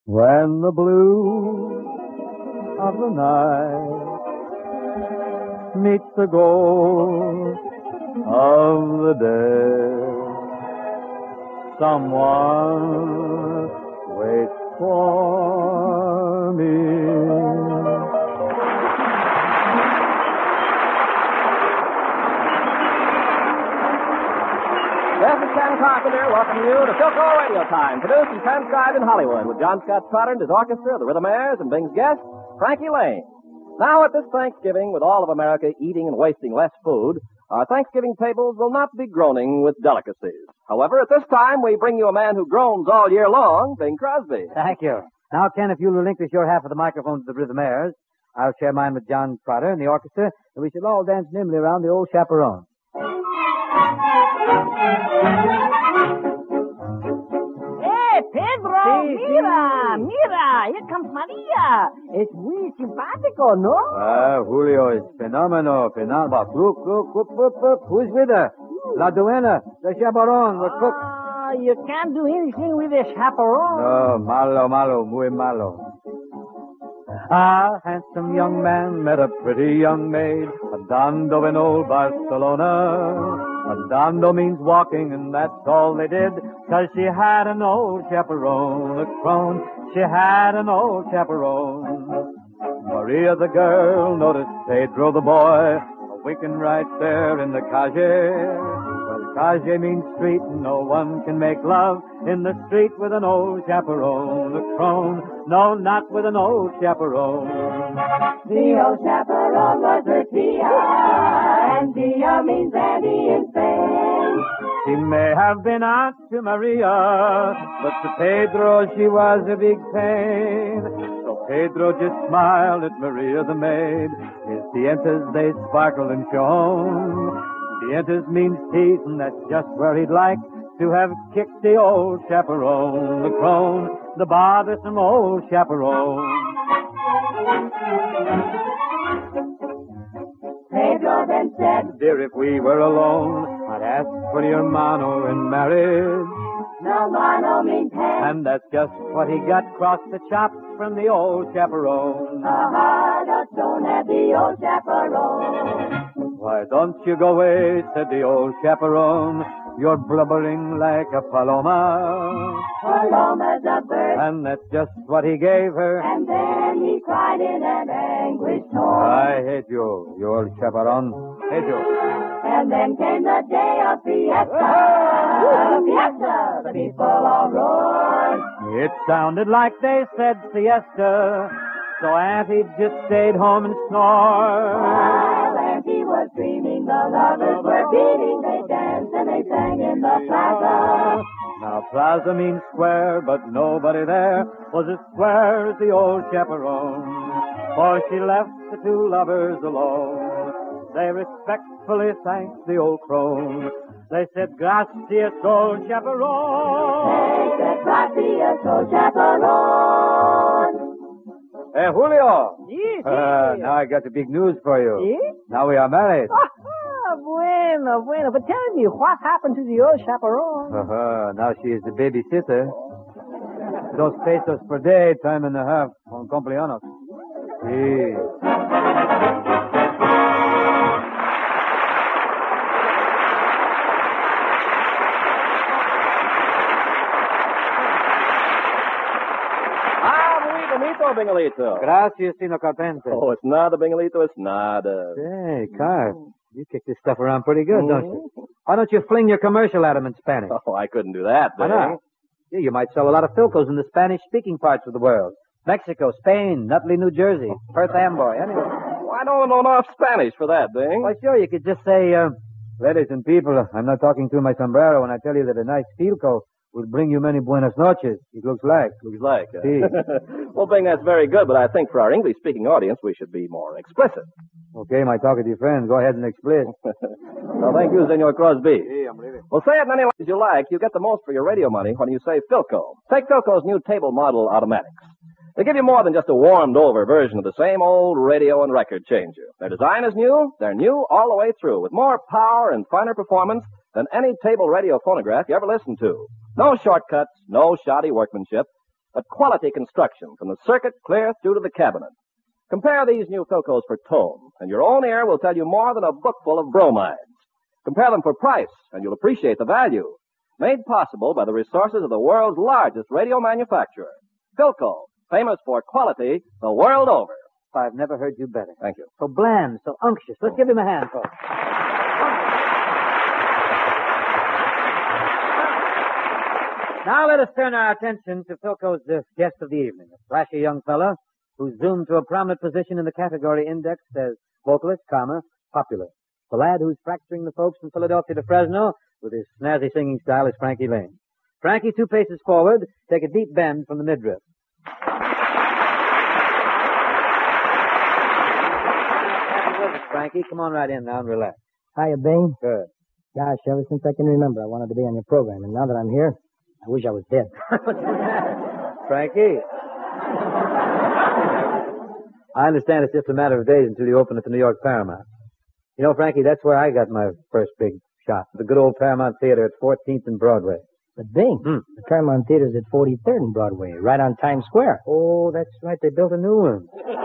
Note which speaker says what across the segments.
Speaker 1: When the blue of the night meets the gold of the day, someone waits for me.
Speaker 2: This is Ken Carpenter welcoming you to Philco Radio Time, produced and transcribed in Hollywood with John Scott Trotter and his orchestra, the Rhythmaires, and Bing's guest, Frankie Lane. Now, at this Thanksgiving, with all of America eating and wasting less food, our Thanksgiving tables will not be groaning with delicacies. However, at this time, we bring you a man who groans all year long, Bing Crosby.
Speaker 3: Thank you. Now, Ken, if you'll relinquish your half of the microphone to the Rhythmaires, I'll share mine with John Trotter and the orchestra, and we shall all dance nimbly around the old chaperone.
Speaker 4: Hey, Pedro, mira, here comes Maria. Es muy simpático, ¿no?
Speaker 1: Julio is phenomenal. Look, who's with her? La Duena, the chaperone, the cook.
Speaker 4: You can't do anything with a chaperone.
Speaker 1: No, malo, muy malo. A handsome young man met a pretty young maid, andando in old Barcelona. Andando means walking, and that's all they did, 'cause she had an old chaperone, a crone. She had an old chaperone. Maria the girl noticed Pedro the boy, winking right there in the calle. Well, calle means street, and no one can make love in the street with an old chaperone, a crone. No, not with an old chaperone.
Speaker 5: The old chaperone was her tia, and tia means Annie in Spain.
Speaker 1: She may have been aunt to Maria, but to Pedro she was a big pain. So Pedro just smiled at Maria the maid. His dientes, they sparkled and shone. Dientes means teeth, and that's just where he'd like to have kicked the old chaperone, the crone, the bothersome old chaperone.
Speaker 5: Pedro then said,
Speaker 1: Dear, if we were alone, I'd ask for your mano in marriage.
Speaker 5: No, mano means head.
Speaker 1: And that's just what he got across the chops from the old chaperone.
Speaker 5: A heart of stone at the old chaperone.
Speaker 1: Why don't you go away, said the old chaperone. You're blubbering like a paloma.
Speaker 5: Paloma's a bird.
Speaker 1: And that's just what he gave her.
Speaker 5: And then he cried in an anguished tone.
Speaker 1: I hate you, you old chaperone. Hate you.
Speaker 5: And then came the day of fiesta. Fiesta, the people all roared.
Speaker 1: It sounded like they said siesta, so Auntie just stayed home and snored.
Speaker 5: While Auntie was dreaming, the lovers were beating. They danced and they sang in the plaza.
Speaker 1: Now plaza means square, but nobody there was as square as the old chaperone. For she left the two lovers alone. They respectfully thanked the old crone. They said, Gracias, old chaperone.
Speaker 5: They said, Gracias, old chaperone.
Speaker 1: Hey, Julio.
Speaker 4: Yes,
Speaker 1: Now I got the big news for you.
Speaker 4: Yes?
Speaker 1: Now we are married.
Speaker 4: Bueno. But tell me, what happened to the old chaperone?
Speaker 1: Now she is the babysitter. 2 pesos per day, time and a half on cumpleaños. Sí.
Speaker 2: Bingalito.
Speaker 1: Gracias, Sino Carpenter.
Speaker 2: Oh, it's nada, Bingalito. It's nada.
Speaker 1: Hey, Carp, you kick this stuff around pretty good, don't you? Why don't you fling your commercial at him in Spanish?
Speaker 2: Oh, I couldn't do that,
Speaker 1: Why
Speaker 2: Bing.
Speaker 1: not? Yeah, you might sell a lot of Philcos in the Spanish-speaking parts of the world. Mexico, Spain, Nutley, New Jersey, Perth Amboy, anyway.
Speaker 2: Well, I don't know enough Spanish for that, Bing.
Speaker 1: Why, sure, you could just say, ladies and people, I'm not talking through my sombrero when I tell you that a nice Philco will bring you many buenas noches. It looks like. Sí.
Speaker 2: Well, Bing, that's very good, but I think for our English-speaking audience, we should be more explicit.
Speaker 1: Okay, my talkative friend, go ahead and explicit.
Speaker 2: Well, thank you, Senor Crosby.
Speaker 1: Sí, I'm leaving.
Speaker 2: Well, say it in any language you like. You get the most for your radio money when you say Philco. Take Philco's new table model automatics. They give you more than just a warmed-over version of the same old radio and record changer. Their design is new. They're new all the way through, with more power and finer performance than any table radio phonograph you ever listened to. No shortcuts, no shoddy workmanship. but quality construction from the circuit clear through to the cabinet. Compare these new Philcos for tone, and your own ear will tell you more than a bookful of bromides. Compare them for price, and you'll appreciate the value. Made possible by the resources of the world's largest radio manufacturer. Philco, famous for quality the world over.
Speaker 3: I've never heard you better.
Speaker 2: Thank you.
Speaker 3: So bland, so unctuous. Let's give him a hand, folks. Now let us turn our attention to Philco's guest of the evening, a flashy young fella who's zoomed to a prominent position in the category indexed as vocalist, popular. The lad who's fracturing the folks from Philadelphia to Fresno with his snazzy singing style is Frankie Lane. Frankie, 2 paces forward, take a deep bend from the midriff. Frankie, come on right in now and relax.
Speaker 4: Hiya, Bing.
Speaker 3: Good.
Speaker 4: Gosh, ever since I can remember, I wanted to be on your program, and now that I'm here, I wish I was dead.
Speaker 3: Frankie. I understand it's just a matter of days until you open at the New York Paramount. You know, Frankie, that's where I got my first big shot. The good old Paramount Theater at 14th and Broadway.
Speaker 4: But Bing, the Paramount Theater's at 43rd and Broadway, right on Times Square.
Speaker 3: Oh, that's right. They built a new one.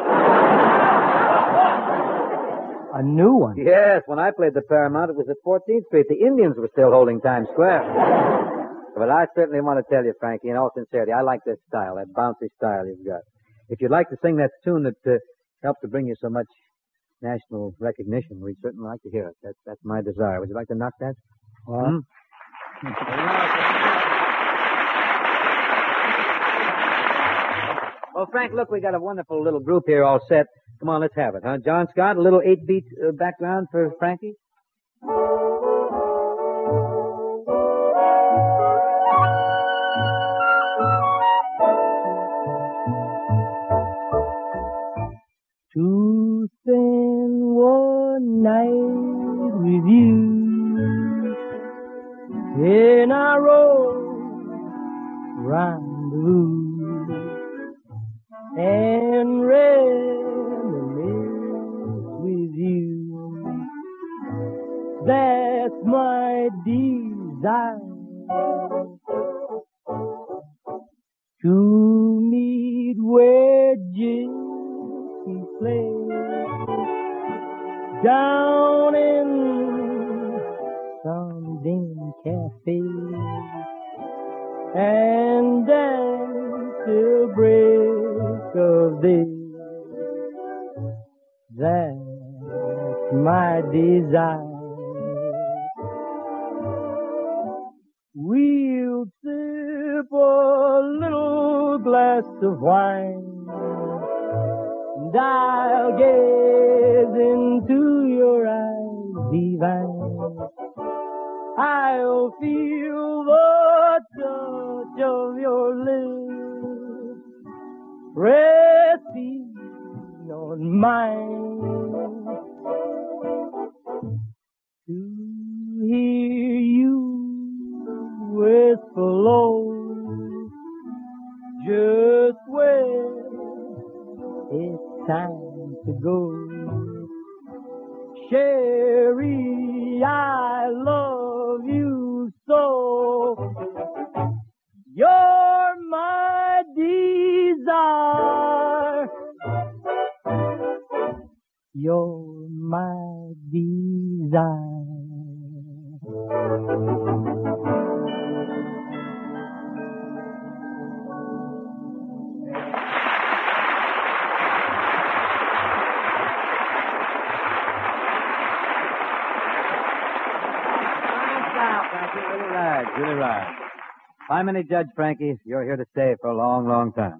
Speaker 4: A new one?
Speaker 3: Yes, when I played the Paramount, it was at 14th Street. The Indians were still holding Times Square. But I certainly want to tell you, Frankie, in all sincerity, I like that style, that bouncy style you've got. If you'd like to sing that tune that helped to bring you so much national recognition, we'd certainly like to hear it. That's my desire. Would you like to knock that?
Speaker 4: Well,
Speaker 3: Well, Frank, look, we got a wonderful little group here all set. Come on, let's have it, huh? John Scott, a little 8-beat background for Frankie?
Speaker 4: to spend one night with you in our old rendezvous and reminisce with you. That's my desire, to meet where gypsy play down in some dim cafe and dance till break of day. That's my desire. We'll sip a little glass of wine, and I'll gaze into your eyes divine. I'll feel the touch of your lips resting on mine. To hear you whisper low, just when it's time to go. Sherry, I love you so. You're my desire. You're my desire.
Speaker 3: Really right. If I'm any judge, Frankie, you're here to stay for a long, long time.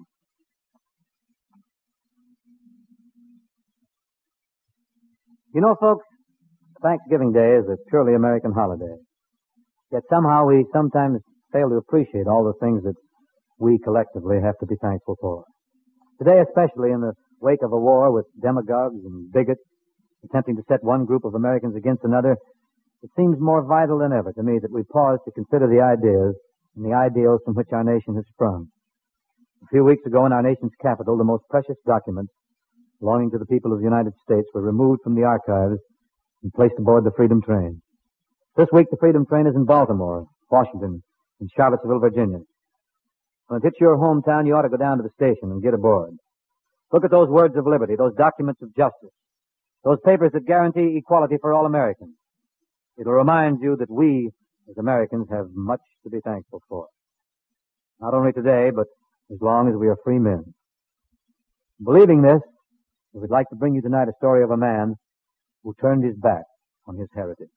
Speaker 3: You know, folks, Thanksgiving Day is a purely American holiday. Yet somehow we sometimes fail to appreciate all the things that we collectively have to be thankful for. Today, especially in the wake of a war with demagogues and bigots attempting to set one group of Americans against another, it seems more vital than ever to me that we pause to consider the ideas and the ideals from which our nation has sprung. A few weeks ago in our nation's capital, the most precious documents belonging to the people of the United States were removed from the archives and placed aboard the Freedom Train. This week, the Freedom Train is in Baltimore, Washington, and Charlottesville, Virginia. When it hits your hometown, you ought to go down to the station and get aboard. Look at those words of liberty, those documents of justice, those papers that guarantee equality for all Americans. It'll remind you that we, as Americans, have much to be thankful for. Not only today, but as long as we are free men. Believing this, we'd like to bring you tonight a story of a man who turned his back on his heritage.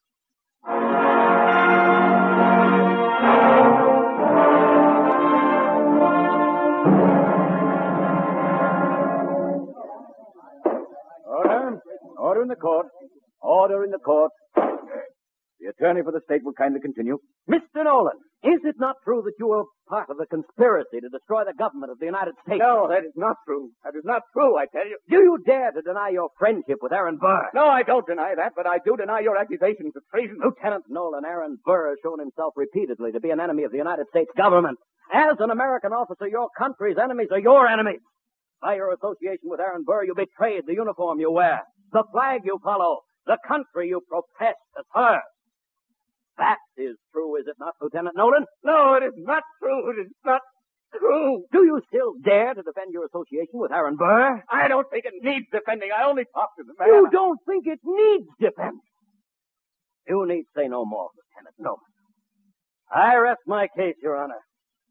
Speaker 6: Order. Order in the court. Order in the court. The attorney for the state will kindly continue.
Speaker 2: Mr. Nolan, is it not true that you were part of the conspiracy to destroy the government of the United States?
Speaker 6: No, that is not true. That is not true, I tell you.
Speaker 2: Do you dare to deny your friendship with Aaron Burr?
Speaker 6: No, I don't deny that, but I do deny your accusations of treason.
Speaker 2: Lieutenant Nolan, Aaron Burr has shown himself repeatedly to be an enemy of the United States government. As an American officer, your country's enemies are your enemies. By your association with Aaron Burr, you betrayed the uniform you wear, the flag you follow, the country you profess to serve. That is true, is it not, Lieutenant Nolan?
Speaker 6: No, it is not true. It is not true.
Speaker 2: Do you still dare to defend your association with Aaron Burr?
Speaker 6: I don't think it needs defending. I only talk to the man.
Speaker 2: You don't think it needs defense? You need say no more, Lieutenant Nolan. I rest my case, Your Honor.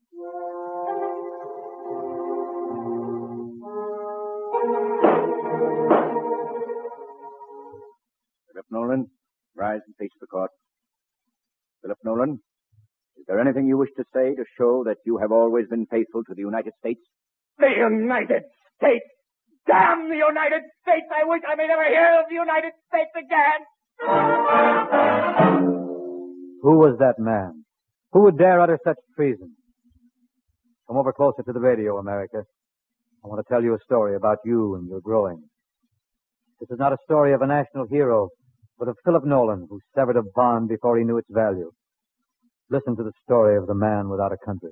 Speaker 6: Philip Nolan, rise and face the court. Philip Nolan, is there anything you wish to say to show that you have always been faithful to the United States?
Speaker 7: The United States! Damn the United States! I wish I may never hear of the United States again!
Speaker 3: Who was that man? Who would dare utter such treason? Come over closer to the radio, America. I want to tell you a story about you and your growing. This is not a story of a national hero, but of Philip Nolan, who severed a bond before he knew its value. Listen to the story of the man without a country.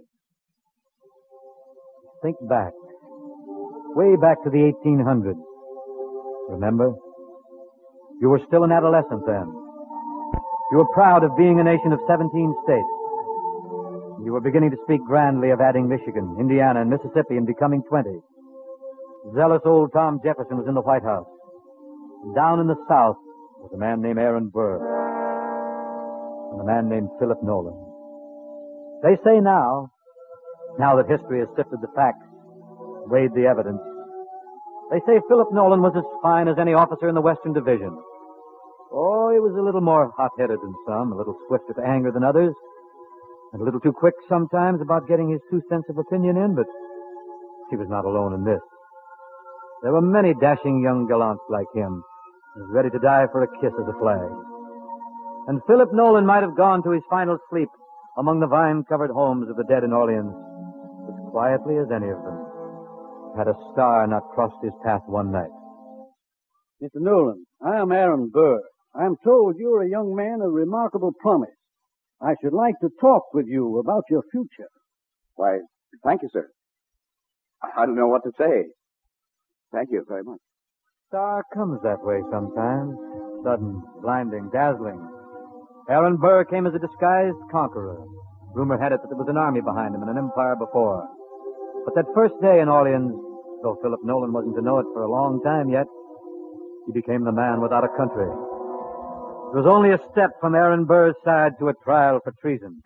Speaker 3: Think back. Way back to the 1800s. Remember? You were still an adolescent then. You were proud of being a nation of 17 states. You were beginning to speak grandly of adding Michigan, Indiana, and Mississippi and becoming 20. Zealous old Tom Jefferson was in the White House. And down in the South was a man named Aaron Burr and a man named Philip Nolan. They say now that history has sifted the facts, weighed the evidence, they say Philip Nolan was as fine as any officer in the Western Division. Oh, he was a little more hot-headed than some, a little swifter to anger than others, and a little too quick sometimes about getting his 2 cents of opinion in, but he was not alone in this. There were many dashing young gallants like him, as ready to die for a kiss of the flag. And Philip Nolan might have gone to his final sleep among the vine-covered homes of the dead in Orleans as quietly as any of them, had a star not crossed his path one night.
Speaker 8: Mr. Nolan, I am Aaron Burr. I am told you are a young man of remarkable promise. I should like to talk with you about your future.
Speaker 6: Why, thank you, sir. I don't know what to say. Thank you very much.
Speaker 3: Star comes that way sometimes. Sudden, blinding, dazzling. Aaron Burr came as a disguised conqueror. Rumor had it that there was an army behind him and an empire before. But that first day in Orleans, though Philip Nolan wasn't to know it for a long time yet, he became the man without a country. It was only a step from Aaron Burr's side to a trial for treason.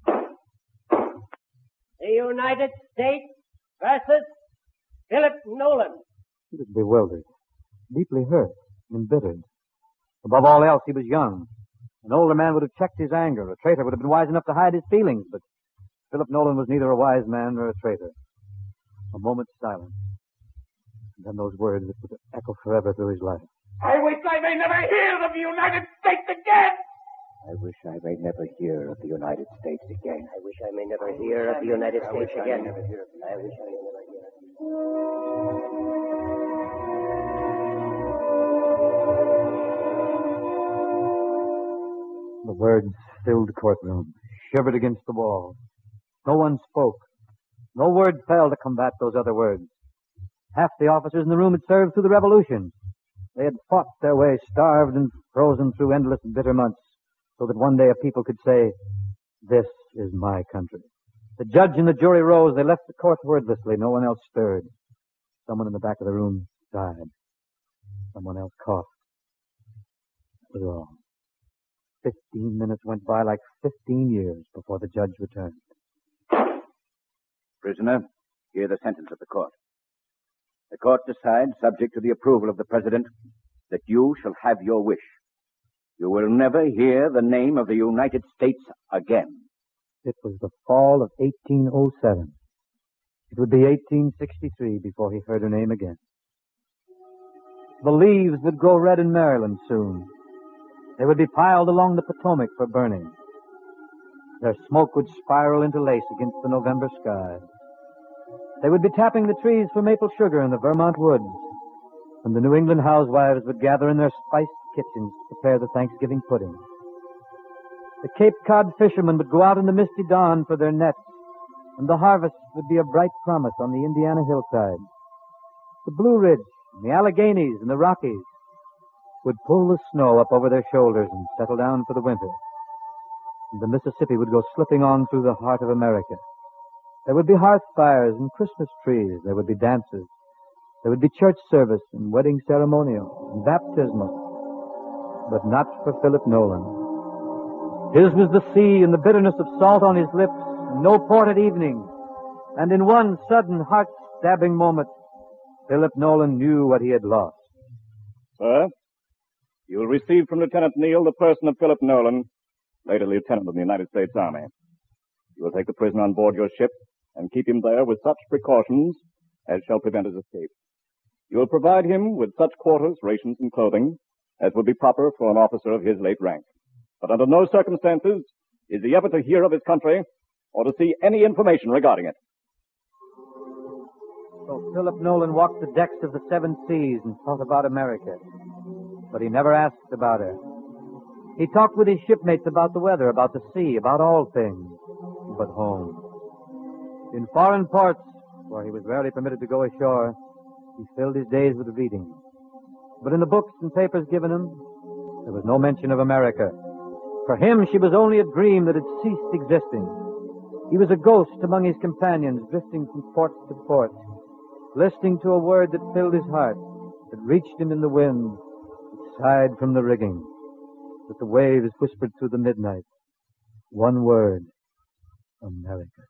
Speaker 7: The United States versus Philip Nolan.
Speaker 3: He was bewildered, deeply hurt, embittered. Above all else, he was young. An older man would have checked his anger. A traitor would have been wise enough to hide his feelings, but Philip Nolan was neither a wise man nor a traitor. A moment's silence. And then those words that would echo forever through his life.
Speaker 7: I wish I may never hear of the United States again!
Speaker 6: I wish I may never hear of the United States again.
Speaker 9: I wish I may never hear of the United States again. I wish I may never hear of
Speaker 3: The words filled the courtroom, shivered against the wall. No one spoke. No word fell to combat those other words. Half the officers in the room had served through the Revolution. They had fought their way, starved and frozen through endless bitter months, so that one day a people could say, "This is my country." The judge and the jury rose. They left the court wordlessly. No one else stirred. Someone in the back of the room sighed. Someone else coughed. That was all. 15 minutes went by like 15 years before the judge returned.
Speaker 6: Prisoner, hear the sentence of the court. The court decides, subject to the approval of the President, that you shall have your wish. You will never hear the name of the United States again.
Speaker 3: It was the fall of 1807. It would be 1863 before he heard her name again. The leaves would grow red in Maryland soon. They would be piled along the Potomac for burning. Their smoke would spiral into lace against the November sky. They would be tapping the trees for maple sugar in the Vermont woods. And the New England housewives would gather in their spiced kitchens to prepare the Thanksgiving pudding. The Cape Cod fishermen would go out in the misty dawn for their nets, and the harvest would be a bright promise on the Indiana hillside. The Blue Ridge, and the Alleghenies, and the Rockies would pull the snow up over their shoulders and settle down for the winter. And the Mississippi would go slipping on through the heart of America. There would be hearth fires and Christmas trees. There would be dances. There would be church service and wedding ceremonial and baptismal. But not for Philip Nolan. His was the sea and the bitterness of salt on his lips, and no port at evening. And in one sudden, heart-stabbing moment, Philip Nolan knew what he had lost.
Speaker 10: Sir, you will receive from Lieutenant Neal the person of Philip Nolan, later lieutenant of the United States Army. You will take the prisoner on board your ship and keep him there with such precautions as shall prevent his escape. You will provide him with such quarters, rations, and clothing as would be proper for an officer of his late rank. But under no circumstances is he ever to hear of his country or to see any information regarding it.
Speaker 3: So Philip Nolan walked the decks of the seven seas and thought about America. But he never asked about her. He talked with his shipmates about the weather, about the sea, about all things but home. In foreign ports, where he was rarely permitted to go ashore, he filled his days with reading. But in the books and papers given him, there was no mention of America. For him, she was only a dream that had ceased existing. He was a ghost among his companions, drifting from port to port, listening to a word that filled his heart, that reached him in the wind, that sighed from the rigging, that the waves whispered through the midnight. One word, America.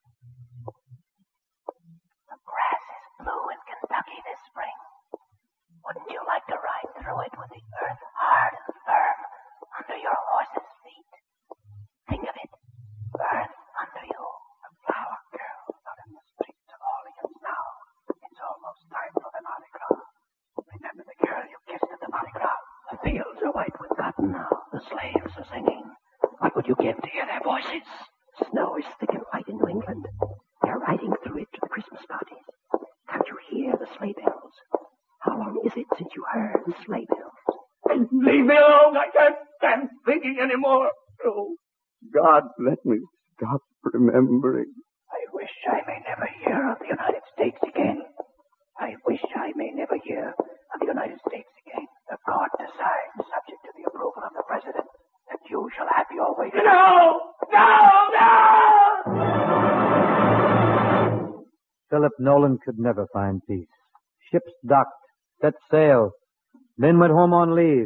Speaker 9: The grass is blue in Kentucky this spring. Wouldn't you like to ride through it with the earth hard and firm under your horse's feet? Think of it. Earth under you. A flower girl out in the streets of Orleans now. It's almost time for the Mardi Gras. Remember the girl you kissed at the Mardi Gras? The fields are white with cotton now. The slaves are singing. What would you give to hear their voices? Snow is thick and white in New England. They're riding through it to the Christmas parties. Can't you hear the sleigh bells? How long is it since you heard the sleigh bells?
Speaker 7: Leave me alone. I can't stand thinking anymore. Oh, God, let me stop remembering.
Speaker 9: I wish I may never hear of the United States again. I wish I may never hear of the United States again. The court decides, subject to the approval of the President, that you shall have your way.
Speaker 7: No! No! No!
Speaker 3: Philip Nolan could never find peace. Ships docked, set sail. Men went home on leave.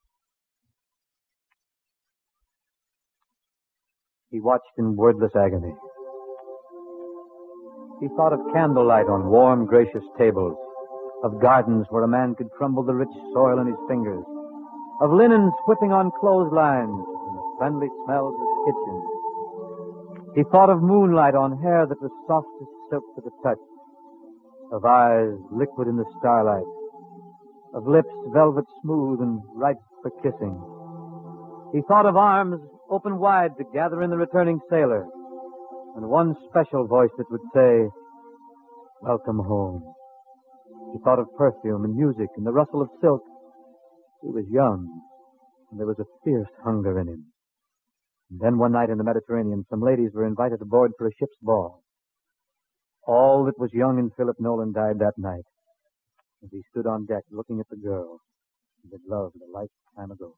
Speaker 3: He watched in wordless agony. He thought of candlelight on warm, gracious tables, of gardens where a man could crumble the rich soil in his fingers, of linens whipping on clotheslines, and friendly smells of kitchens. He thought of moonlight on hair that was soft as silk to the touch, of eyes liquid in the starlight, of lips velvet smooth and ripe for kissing. He thought of arms open wide to gather in the returning sailor, and one special voice that would say, "Welcome home." He thought of perfume and music and the rustle of silk. He was young, and there was a fierce hunger in him. And then one night in the Mediterranean, some ladies were invited aboard for a ship's ball. All that was young in Philip Nolan died that night, as he stood on deck looking at the girl he had loved a lifetime ago.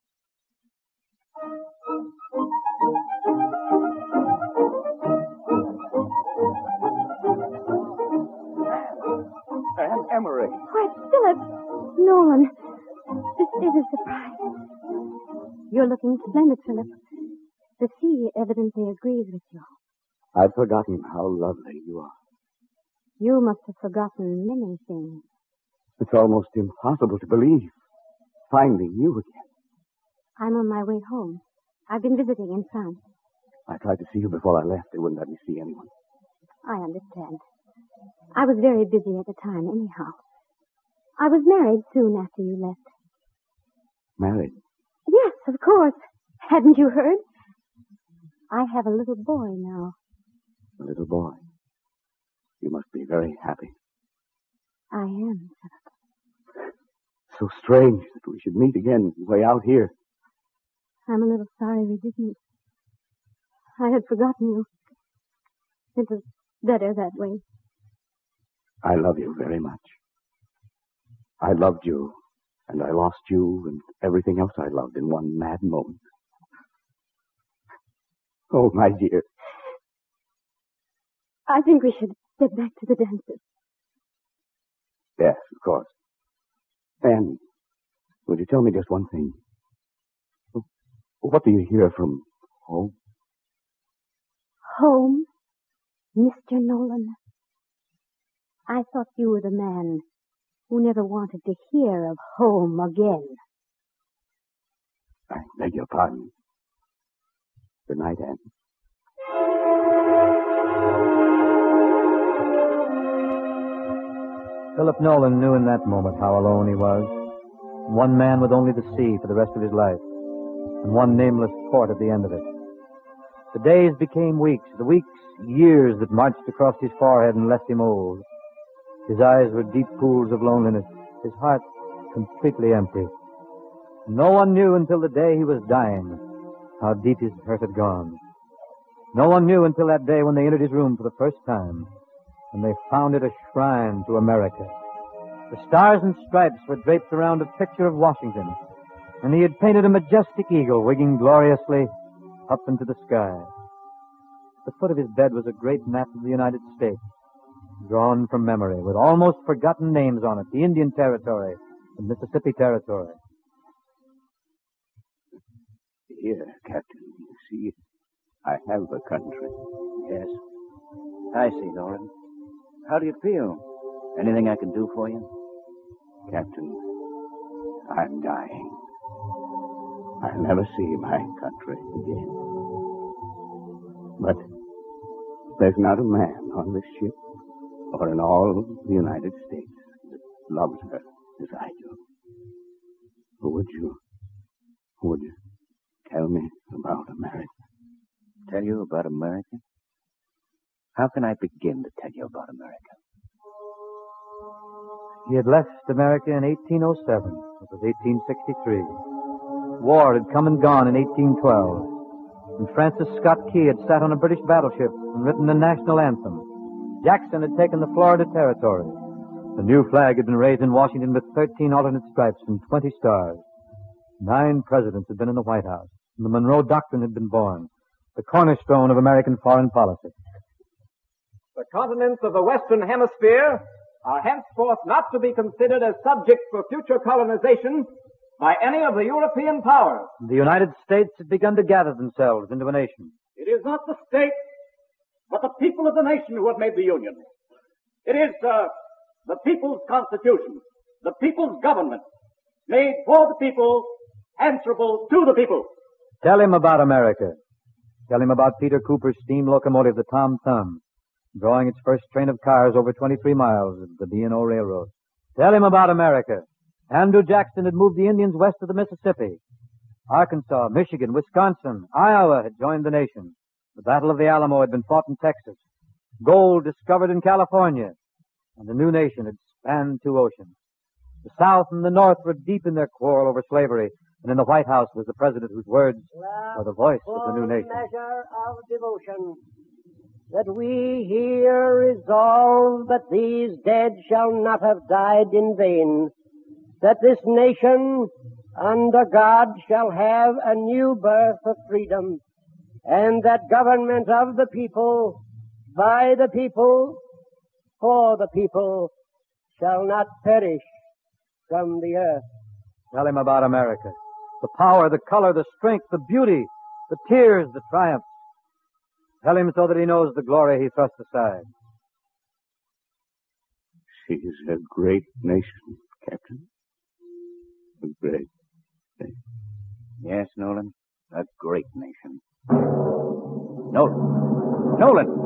Speaker 10: Anne Emery.
Speaker 11: Why, Philip. Nolan. This is a surprise. You're looking splendid, Philip. The sea evidently agrees with you.
Speaker 6: I'd forgotten how lovely you are.
Speaker 11: You must have forgotten many things.
Speaker 6: It's almost impossible to believe. Finding you again.
Speaker 11: I'm on my way home. I've been visiting in France.
Speaker 6: I tried to see you before I left. They wouldn't let me see anyone.
Speaker 11: I understand. I was very busy at the time, anyhow. I was married soon after you left.
Speaker 6: Married?
Speaker 11: Yes, of course. Hadn't you heard? I have a little boy now.
Speaker 6: A little boy? You must be very happy.
Speaker 11: I am, Philip.
Speaker 6: So strange that we should meet again way out here.
Speaker 11: I'm a little sorry we didn't. I had forgotten you. It was better that way.
Speaker 6: I love you very much. I loved you, and I lost you, and everything else I loved in one mad moment. Oh, my dear.
Speaker 11: I think we should get back to the dances.
Speaker 6: Yes, of course. Anne, would you tell me just one thing? What do you hear from home?
Speaker 11: Home? Mr. Nolan? I thought you were the man who never wanted to hear of home again.
Speaker 6: I beg your pardon. Good night, Anne.
Speaker 3: Philip Nolan knew in that moment how alone he was. One man with only the sea for the rest of his life, and one nameless port at the end of it. The days became weeks, the weeks years that marched across his forehead and left him old. His eyes were deep pools of loneliness, his heart completely empty. No one knew until the day he was dying how deep his hurt had gone. No one knew until that day when they entered his room for the first time, and they found it a shrine to America. The stars and stripes were draped around a picture of Washington, and he had painted a majestic eagle winging gloriously up into the sky. At the foot of his bed was a great map of the United States, drawn from memory, with almost forgotten names on it: the Indian Territory, the Mississippi Territory.
Speaker 6: Here, Captain, you see, I have a country.
Speaker 12: Yes. I see, Nolan. How do you feel? Anything I can do for you?
Speaker 6: Captain, I'm dying. I'll never see my country again. But there's not a man on this ship or in all the United States that loves her as I do. Would you tell me about America?
Speaker 12: Tell you about America? How can I begin to tell you about America?
Speaker 3: He had left America in 1807. It was 1863. War had come and gone in 1812. And Francis Scott Key had sat on a British battleship and written the national anthem. Jackson had taken the Florida Territory. The new flag had been raised in Washington with 13 alternate stripes and 20 stars. 9 presidents had been in the White House, and the Monroe Doctrine had been born, the cornerstone of American foreign policy.
Speaker 2: The continents of the Western Hemisphere are henceforth not to be considered as subject for future colonization by any of the European powers.
Speaker 3: The United States had begun to gather themselves into a nation.
Speaker 7: It is not the state, but the people of the nation who have made the Union. It is the people's constitution, the people's government, made for the people, answerable to the people.
Speaker 3: Tell him about America. Tell him about Peter Cooper's steam locomotive, the Tom Thumb, drawing its first train of cars over 23 miles of the B&O Railroad. Tell him about America. Andrew Jackson had moved the Indians west of the Mississippi. Arkansas, Michigan, Wisconsin, Iowa had joined the nation. The Battle of the Alamo had been fought in Texas. Gold discovered in California. And the new nation had spanned 2 oceans. The South and the North were deep in their quarrel over slavery, and in the White House was the president whose words were the voice of the new nation.
Speaker 13: Measure of devotion, that we here resolve that these dead shall not have died in vain, that this nation under God shall have a new birth of freedom, and that government of the people, by the people, for the people, shall not perish from the earth.
Speaker 3: Tell him about America. The power, the color, the strength, the beauty, the tears, the triumphs. Tell him so that he knows the glory he thrust aside.
Speaker 14: She is a great nation, Captain. A great nation.
Speaker 6: Yes, Nolan. A great nation. Nolan! Nolan!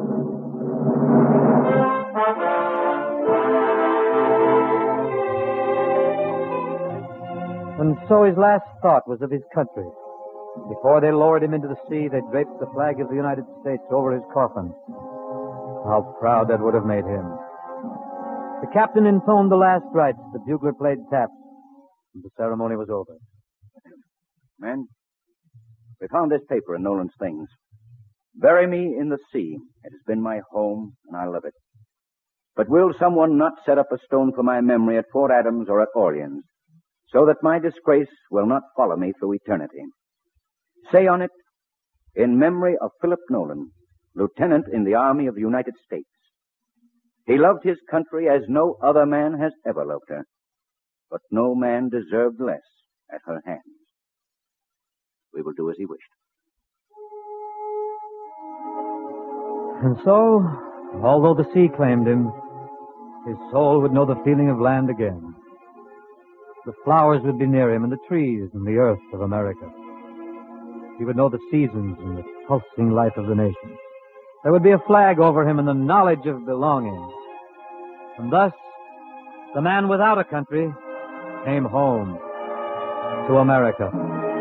Speaker 3: And so his last thought was of his country. Before they lowered him into the sea, they draped the flag of the United States over his coffin. How proud that would have made him. The captain intoned the last rites, the bugler played taps, and the ceremony was over.
Speaker 6: Men, we found this paper in Nolan's things. Bury me in the sea. It has been my home, and I love it. But will someone not set up a stone for my memory at Fort Adams or at Orleans, so that my disgrace will not follow me through eternity? Say on it, in memory of Philip Nolan, Lieutenant in the Army of the United States. He loved his country as no other man has ever loved her, but no man deserved less at her hands. We will do as he wished.
Speaker 3: And so, although the sea claimed him, his soul would know the feeling of land again. The flowers would be near him, and the trees and the earth of America. He would know the seasons and the pulsing life of the nation. There would be a flag over him and the knowledge of belonging. And thus, the man without a country came home to America.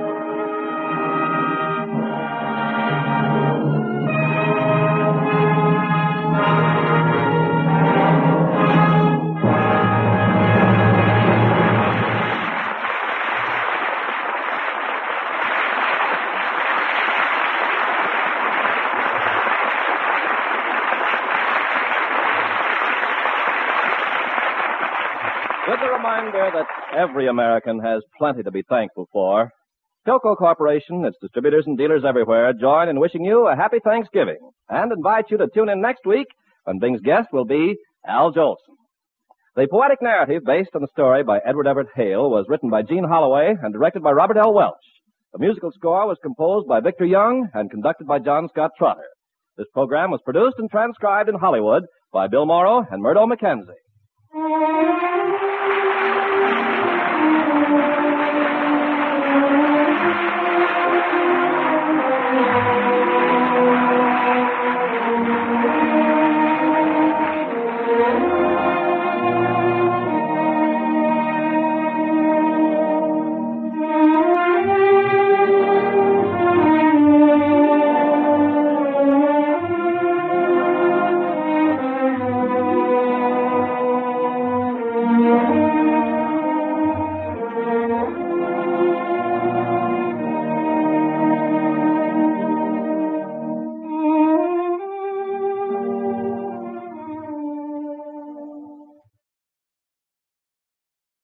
Speaker 2: With the reminder that every American has plenty to be thankful for, Philco Corporation, its distributors and dealers everywhere, join in wishing you a happy Thanksgiving and invite you to tune in next week when Bing's guest will be Al Jolson. The poetic narrative based on the story by Edward Everett Hale was written by Gene Holloway and directed by Robert L. Welch. The musical score was composed by Victor Young and conducted by John Scott Trotter. This program was produced and transcribed in Hollywood by Bill Morrow and Murdo McKenzie.